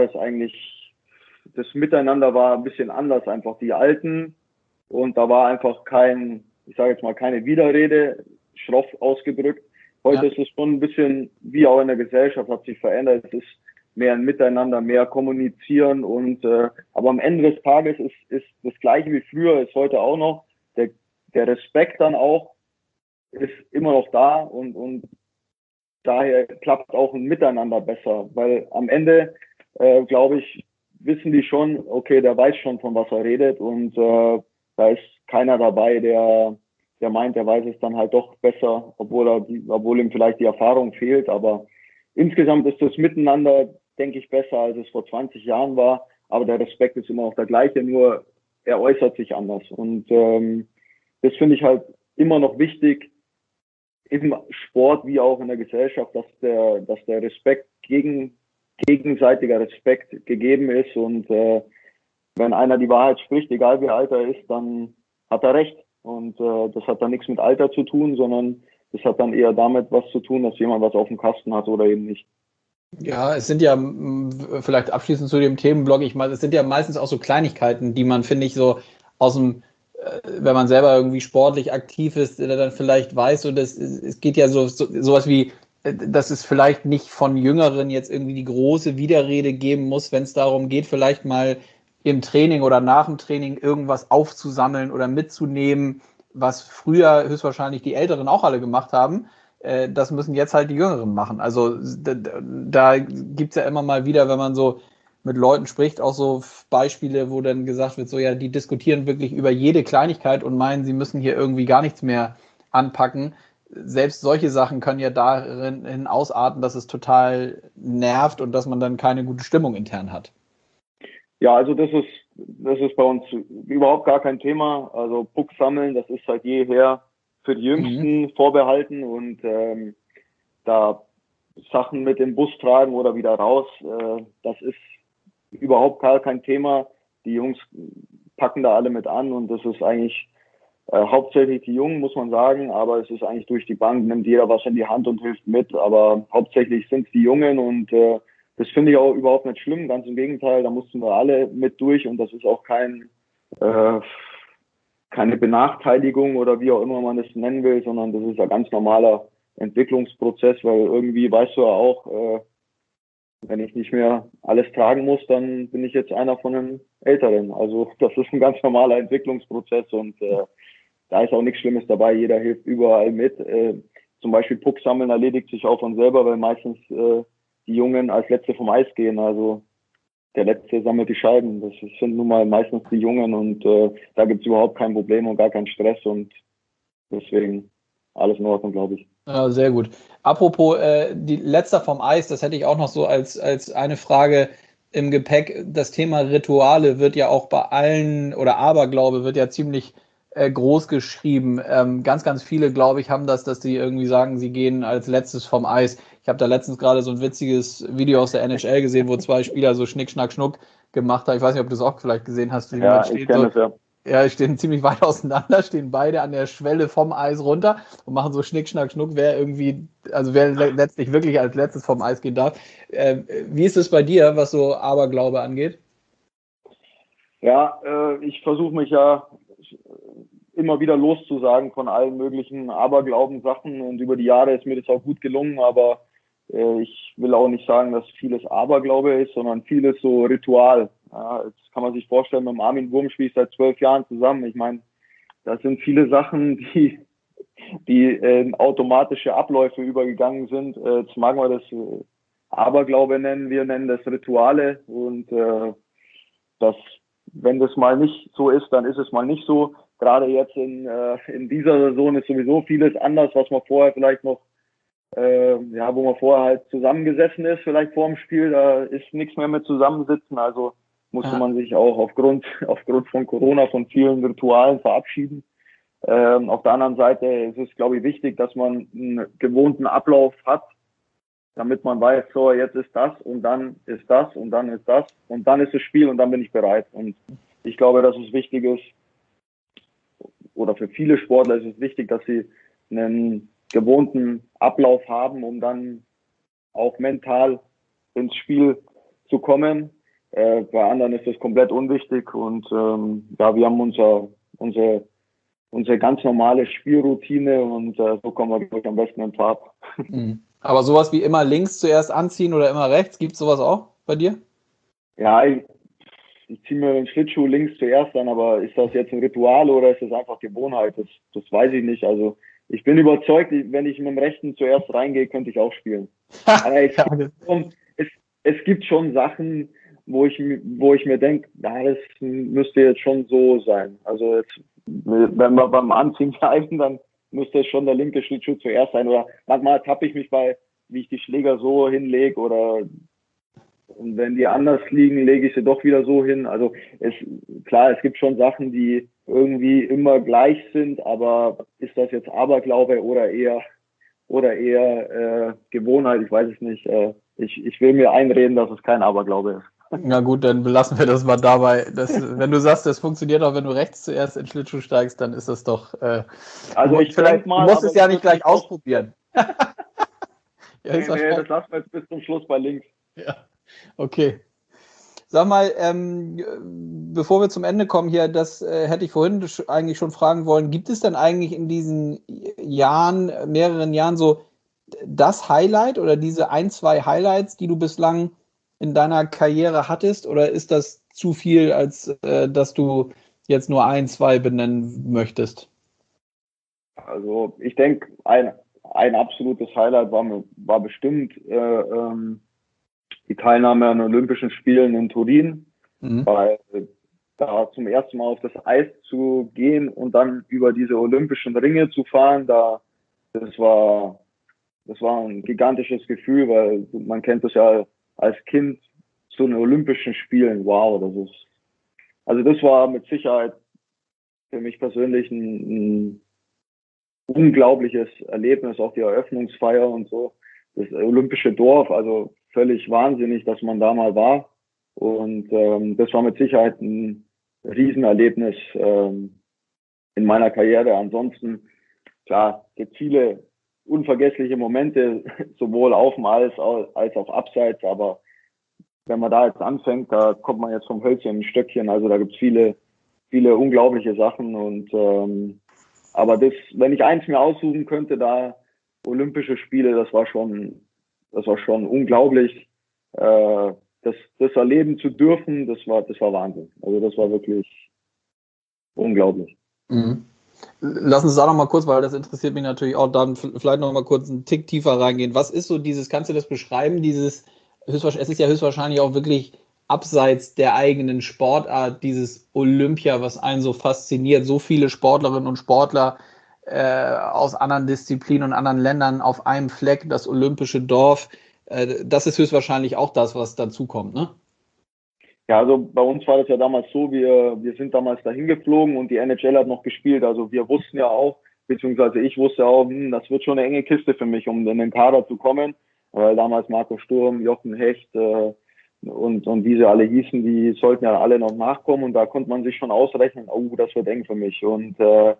das Miteinander war ein bisschen anders, einfach die Alten. Und da war einfach ich sage jetzt mal, keine Widerrede, schroff ausgedrückt. Heute ist es schon ein bisschen, wie auch in der Gesellschaft, hat sich verändert. Es ist mehr ein Miteinander, mehr kommunizieren aber am Ende des Tages ist das Gleiche wie früher, ist heute auch noch. Der Respekt dann auch ist immer noch da und daher klappt auch ein Miteinander besser, weil am Ende, glaube ich, wissen die schon, okay, der weiß schon, von was er redet und da ist keiner dabei, der meint, der weiß es dann halt doch besser, obwohl ihm vielleicht die Erfahrung fehlt, aber insgesamt ist das Miteinander, denke ich, besser, als es vor 20 Jahren war, aber der Respekt ist immer noch der gleiche, nur er äußert sich anders und das finde ich halt immer noch wichtig, im Sport wie auch in der Gesellschaft, dass der Respekt gegenseitiger Respekt gegeben ist und wenn einer die Wahrheit spricht, egal wie alt er ist, dann hat er recht und das hat dann nichts mit Alter zu tun, sondern das hat dann eher damit was zu tun, dass jemand was auf dem Kasten hat oder eben nicht. Ja, es sind ja, vielleicht abschließend zu dem Themenblock, ich meine, es sind ja meistens auch so Kleinigkeiten, die man, finde ich, so aus dem, wenn man selber irgendwie sportlich aktiv ist, dann vielleicht weiß, so, es geht ja sowas wie, dass es vielleicht nicht von Jüngeren jetzt irgendwie die große Widerrede geben muss, wenn es darum geht, vielleicht mal im Training oder nach dem Training irgendwas aufzusammeln oder mitzunehmen, was früher höchstwahrscheinlich die Älteren auch alle gemacht haben. Das müssen jetzt halt die Jüngeren machen. Also da gibt's ja immer mal wieder, wenn man so mit Leuten spricht, auch so Beispiele, wo dann gesagt wird, so ja, die diskutieren wirklich über jede Kleinigkeit und meinen, sie müssen hier irgendwie gar nichts mehr anpacken. Selbst solche Sachen können ja darin ausarten, dass es total nervt und dass man dann keine gute Stimmung intern hat. Ja, also das ist bei uns überhaupt gar kein Thema. Also Puck sammeln, das ist seit jeher für die Jüngsten vorbehalten und da Sachen mit dem Bus tragen oder wieder raus, das ist überhaupt gar kein Thema. Die Jungs packen da alle mit an und das ist eigentlich hauptsächlich die Jungen, muss man sagen, aber es ist eigentlich durch die Bank, nimmt jeder was in die Hand und hilft mit, aber hauptsächlich sind es die Jungen und das finde ich auch überhaupt nicht schlimm, ganz im Gegenteil, da mussten wir alle mit durch und das ist auch keine Benachteiligung oder wie auch immer man es nennen will, sondern das ist ein ganz normaler Entwicklungsprozess, weil irgendwie weißt du ja auch, wenn ich nicht mehr alles tragen muss, dann bin ich jetzt einer von den Älteren. Also das ist ein ganz normaler Entwicklungsprozess und da ist auch nichts Schlimmes dabei. Jeder hilft überall mit. Zum Beispiel Puck sammeln erledigt sich auch von selber, weil meistens die Jungen als Letzte vom Eis gehen. Also der Letzte sammelt die Scheiben. Das sind nun mal meistens die Jungen und da gibt es überhaupt kein Problem und gar keinen Stress und deswegen alles in Ordnung, glaube ich. Ja, sehr gut. Apropos die Letzter vom Eis, das hätte ich auch noch so als eine Frage im Gepäck. Das Thema Rituale wird ja auch bei allen, oder Aberglaube wird ja ziemlich groß geschrieben. Ganz, ganz viele, glaube ich, haben das, dass sie irgendwie sagen, sie gehen als Letztes vom Eis. Ich habe da letztens gerade so ein witziges Video aus der NHL gesehen, wo zwei Spieler so Schnick, Schnack, Schnuck gemacht haben. Ich weiß nicht, ob du es auch vielleicht gesehen hast. Ja, ich kenne das, ja. Ja, stehen ziemlich weit auseinander, stehen beide an der Schwelle vom Eis runter und machen so Schnick, Schnack, Schnuck, wer letztlich wirklich als letztes vom Eis gehen darf. Wie ist es bei dir, was so Aberglaube angeht? Ja, ich versuche mich ja immer wieder loszusagen von allen möglichen Aberglaubensachen und über die Jahre ist mir das auch gut gelungen, aber ich will auch nicht sagen, dass vieles Aberglaube ist, sondern vieles so Ritual. Ja, jetzt kann man sich vorstellen, mit dem Armin Wurm spiele ich seit 12 Jahren zusammen. Ich meine, das sind viele Sachen, die in automatische Abläufe übergegangen sind. Jetzt mag man das Aberglaube nennen, wir nennen das Rituale und das, wenn das mal nicht so ist, dann ist es mal nicht so. Gerade jetzt in dieser Saison ist sowieso vieles anders, was man vorher vielleicht noch wo man vorher halt zusammengesessen ist, vielleicht vor dem Spiel, da ist nichts mehr mit Zusammensitzen, also musste man sich auch aufgrund von Corona von vielen Ritualen verabschieden. Auf der anderen Seite ist es, glaube ich, wichtig, dass man einen gewohnten Ablauf hat, damit man weiß, so, jetzt ist das und dann ist das und dann ist das und dann ist das Spiel und dann bin ich bereit. Und ich glaube, dass es wichtig ist, oder für viele Sportler ist es wichtig, dass sie einen gewohnten Ablauf haben, um dann auch mental ins Spiel zu kommen. Bei anderen ist das komplett unwichtig und wir haben unsere ganz normale Spielroutine und so kommen wir, glaube ich, am besten in Fahrt. Aber sowas wie immer links zuerst anziehen oder immer rechts, gibt es sowas auch bei dir? Ja, ich ziehe mir den Schlittschuh links zuerst an, aber ist das jetzt ein Ritual oder ist das einfach Gewohnheit? Das weiß ich nicht. Also ich bin überzeugt, wenn ich mit dem Rechten zuerst reingehe, könnte ich auch spielen. Aber es gibt schon Sachen, wo ich mir denke, das müsste jetzt schon so sein. Also jetzt, wenn wir beim Anziehen bleiben, dann müsste es schon der linke Schlittschuh zuerst sein. Oder manchmal tappe ich mich bei, wie ich die Schläger so hinlege oder und wenn die anders liegen, lege ich sie doch wieder so hin. Also es gibt schon Sachen, die irgendwie immer gleich sind, aber ist das jetzt Aberglaube oder eher Gewohnheit? Ich weiß es nicht. Ich will mir einreden, dass es kein Aberglaube ist. Na gut, dann belassen wir das mal dabei. Wenn du sagst, das funktioniert auch, wenn du rechts zuerst in den Schlittschuh steigst, dann ist das doch. Also du musst es ja nicht gleich ausprobieren. Ja, Nee, das lassen wir jetzt bis zum Schluss bei links. Ja, okay. Sag mal, bevor wir zum Ende kommen hier, das hätte ich vorhin eigentlich schon fragen wollen. Gibt es denn eigentlich in diesen Jahren, mehreren Jahren so das Highlight oder diese ein, zwei Highlights, die du bislang in deiner Karriere hattest? Oder ist das zu viel, als dass du jetzt nur ein, zwei benennen möchtest? Also ich denke, ein absolutes Highlight war bestimmt die Teilnahme an Olympischen Spielen in Turin, weil da zum ersten Mal auf das Eis zu gehen und dann über diese olympischen Ringe zu fahren, das war ein gigantisches Gefühl, weil man kennt das ja als Kind zu den Olympischen Spielen. Wow, also das war mit Sicherheit für mich persönlich ein unglaubliches Erlebnis, auch die Eröffnungsfeier und so. Das olympische Dorf, also völlig wahnsinnig, dass man da mal war. Und das war mit Sicherheit ein Riesenerlebnis in meiner Karriere. Ansonsten, klar, gibt viele unvergessliche Momente, sowohl auf dem Eis als auch abseits. Aber wenn man da jetzt anfängt, da kommt man jetzt vom Hölzchen in ein Stöckchen. Also da gibt es viele, viele unglaubliche Sachen. Und aber wenn ich eins mir aussuchen könnte, da Olympische Spiele, das war schon unglaublich. Das erleben zu dürfen, das war Wahnsinn. Also das war wirklich unglaublich. Mhm. Lass uns da noch mal kurz, weil das interessiert mich natürlich auch, dann vielleicht noch mal kurz einen Tick tiefer reingehen. Was ist so kannst du das beschreiben, es ist ja höchstwahrscheinlich auch wirklich abseits der eigenen Sportart, dieses Olympia, was einen so fasziniert, so viele Sportlerinnen und Sportler aus anderen Disziplinen und anderen Ländern auf einem Fleck, das olympische Dorf, das ist höchstwahrscheinlich auch das, was dazu kommt, ne? Ja, also bei uns war das ja damals so, wir sind damals dahin geflogen und die NHL hat noch gespielt. Also wir wussten ja auch, beziehungsweise ich wusste auch, das wird schon eine enge Kiste für mich, um in den Kader zu kommen. Weil damals Marco Sturm, Jochen Hecht und wie sie alle hießen, die sollten ja alle noch nachkommen und da konnte man sich schon ausrechnen, oh, das wird eng für mich. Und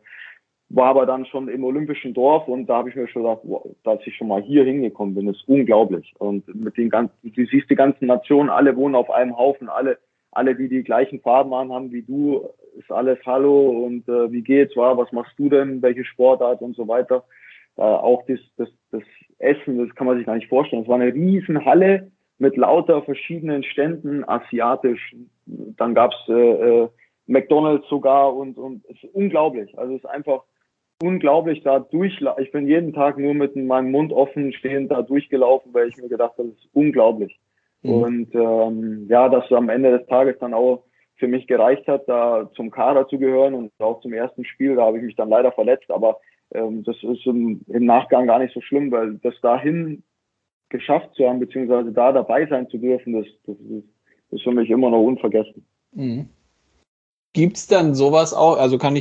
war aber dann schon im Olympischen Dorf und da habe ich mir schon gedacht, wow, dass ich schon mal hier hingekommen bin, ist unglaublich. Und mit den ganzen, du siehst die ganzen Nationen, alle wohnen auf einem Haufen, alle die gleichen Farben anhaben wie du, ist alles Hallo und wie geht's, was machst du denn, welche Sportart und so weiter. Auch das Essen, das kann man sich gar nicht vorstellen. Es war eine riesen Halle mit lauter verschiedenen Ständen, asiatisch. Dann gab's McDonald's sogar und es ist unglaublich. Also es ist einfach unglaublich ich bin jeden Tag nur mit meinem Mund offen stehend da durchgelaufen, weil ich mir gedacht habe, das ist unglaublich. Und dass am Ende des Tages dann auch für mich gereicht hat, da zum Kader zu gehören und auch zum ersten Spiel, da habe ich mich dann leider verletzt, aber das ist im Nachgang gar nicht so schlimm, weil das dahin geschafft zu haben, beziehungsweise da dabei sein zu dürfen, das ist für mich immer noch unvergessen. Mhm. Gibt es dann sowas auch, also kann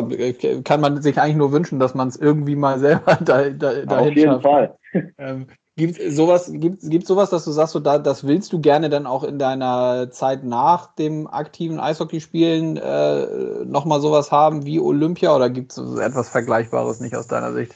man sich eigentlich nur wünschen, dass man es irgendwie mal selber dahin Auf jeden schafft. Fall. Gibt sowas, dass du sagst, das willst du gerne dann auch in deiner Zeit nach dem aktiven Eishockeyspielen nochmal sowas haben wie Olympia oder gibt es etwas Vergleichbares nicht aus deiner Sicht?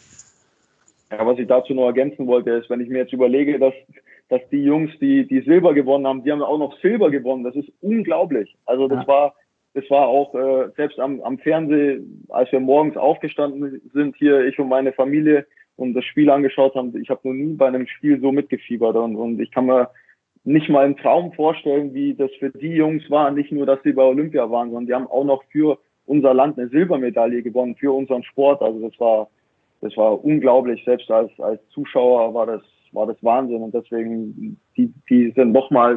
Ja, was ich dazu noch ergänzen wollte, ist, wenn ich mir jetzt überlege, dass die Jungs, die Silber gewonnen haben, die haben auch noch Silber gewonnen. Das ist unglaublich. Also das war auch selbst am Fernsehen, als wir morgens aufgestanden sind, hier ich und meine Familie und das Spiel angeschaut haben, ich habe noch nie bei einem Spiel so mitgefiebert und ich kann mir nicht mal im Traum vorstellen, wie das für die Jungs war. Nicht nur, dass sie bei Olympia waren, sondern die haben auch noch für unser Land eine Silbermedaille gewonnen, für unseren Sport. Also das war unglaublich. Selbst als Zuschauer war das Wahnsinn und deswegen die sind nochmal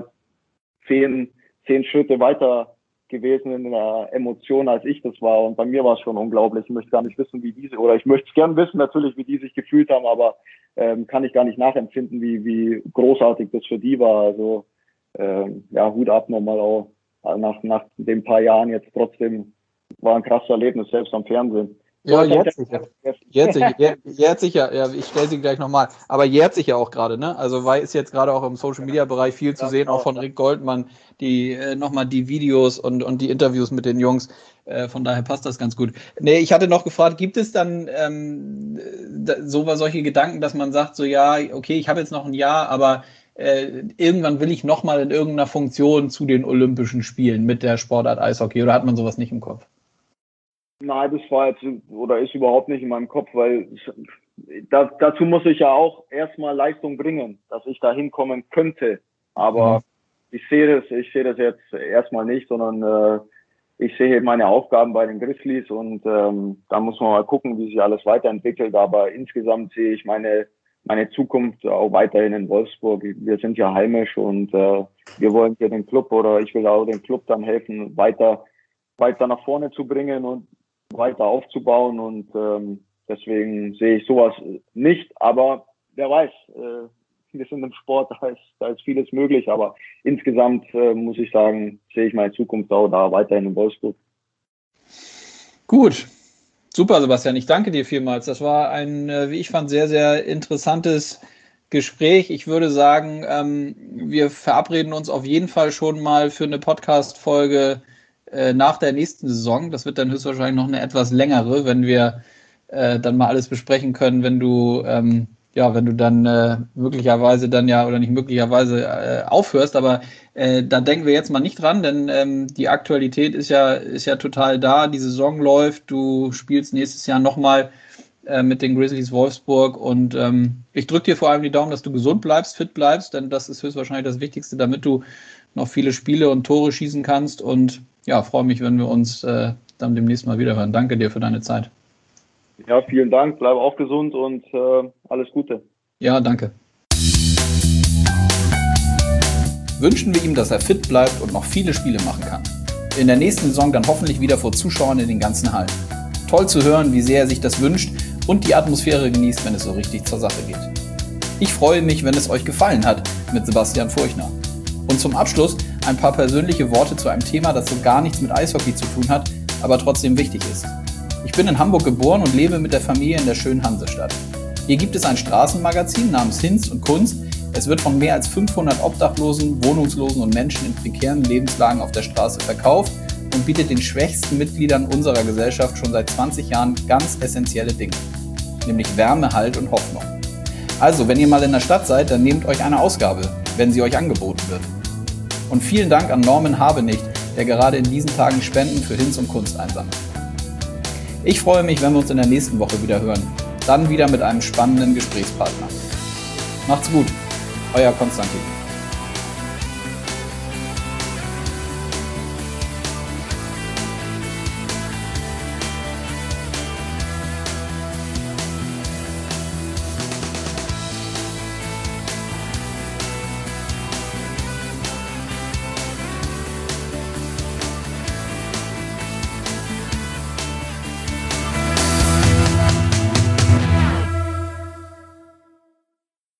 10 Schritte weiter gewesen in der Emotion, als ich das war. Und bei mir war es schon unglaublich. Ich möchte gar nicht wissen, ich möchte es gern wissen natürlich, wie die sich gefühlt haben, aber kann ich gar nicht nachempfinden, wie großartig das für die war. Also Hut ab nochmal auch nach den paar Jahren jetzt trotzdem war ein krasses Erlebnis, selbst am Fernsehen. Ja, jährt sich ja. Jährt sich ja. Ja, ich stelle sie gleich nochmal. Aber jährt sich ja auch gerade, ne? Also weil ist jetzt gerade auch im Social-Media-Bereich viel zu sehen, auch von Rick Goldmann, die nochmal die Videos und die Interviews mit den Jungs. Von daher passt das ganz gut. Nee, ich hatte noch gefragt, gibt es dann solche Gedanken, dass man sagt, so ja, okay, ich habe jetzt noch ein Jahr, aber irgendwann will ich nochmal in irgendeiner Funktion zu den Olympischen Spielen mit der Sportart Eishockey, oder hat man sowas nicht im Kopf? Nein, das war jetzt oder ist überhaupt nicht in meinem Kopf, weil dazu muss ich ja auch erstmal Leistung bringen, dass ich da hinkommen könnte. Aber ich sehe das jetzt erstmal nicht, sondern ich sehe meine Aufgaben bei den Grizzlies und da muss man mal gucken, wie sich alles weiterentwickelt. Aber insgesamt sehe ich meine Zukunft auch weiterhin in Wolfsburg. Wir sind ja heimisch und wir wollen hier den Club oder ich will auch den Club dann helfen, weiter nach vorne zu bringen und weiter aufzubauen und deswegen sehe ich sowas nicht, aber wer weiß, wir sind im Sport, da ist vieles möglich, aber insgesamt muss ich sagen, sehe ich meine Zukunft auch da weiterhin in Wolfsburg. Gut, super Sebastian, ich danke dir vielmals. Das war ein, wie ich fand, sehr, sehr interessantes Gespräch. Ich würde sagen, wir verabreden uns auf jeden Fall schon mal für eine Podcast-Folge nach der nächsten Saison. Das wird dann höchstwahrscheinlich noch eine etwas längere, wenn wir dann mal alles besprechen können, wenn du dann möglicherweise dann ja oder nicht möglicherweise aufhörst, aber da denken wir jetzt mal nicht dran, denn die Aktualität ist ja total da, die Saison läuft, du spielst nächstes Jahr nochmal mit den Grizzlies Wolfsburg und ich drücke dir vor allem die Daumen, dass du gesund bleibst, fit bleibst, denn das ist höchstwahrscheinlich das Wichtigste, damit du noch viele Spiele und Tore schießen kannst und ja, freue mich, wenn wir uns dann demnächst mal wieder hören. Danke dir für deine Zeit. Ja, vielen Dank. Bleib auch gesund und alles Gute. Ja, danke. Wünschen wir ihm, dass er fit bleibt und noch viele Spiele machen kann. In der nächsten Saison dann hoffentlich wieder vor Zuschauern in den ganzen Hallen. Toll zu hören, wie sehr er sich das wünscht und die Atmosphäre genießt, wenn es so richtig zur Sache geht. Ich freue mich, wenn es euch gefallen hat mit Sebastian Furchner. Und zum Abschluss ein paar persönliche Worte zu einem Thema, das so gar nichts mit Eishockey zu tun hat, aber trotzdem wichtig ist. Ich bin in Hamburg geboren und lebe mit der Familie in der schönen Hansestadt. Hier gibt es ein Straßenmagazin namens Hinz und Kunst. Es wird von mehr als 500 Obdachlosen, Wohnungslosen und Menschen in prekären Lebenslagen auf der Straße verkauft und bietet den schwächsten Mitgliedern unserer Gesellschaft schon seit 20 Jahren ganz essentielle Dinge, nämlich Wärme, Halt und Hoffnung. Also, wenn ihr mal in der Stadt seid, dann nehmt euch eine Ausgabe, wenn sie euch angeboten wird. Und vielen Dank an Norman Habenicht, der gerade in diesen Tagen Spenden für Hinz und Kunst einsammelt. Ich freue mich, wenn wir uns in der nächsten Woche wieder hören. Dann wieder mit einem spannenden Gesprächspartner. Macht's gut, euer Konstantin.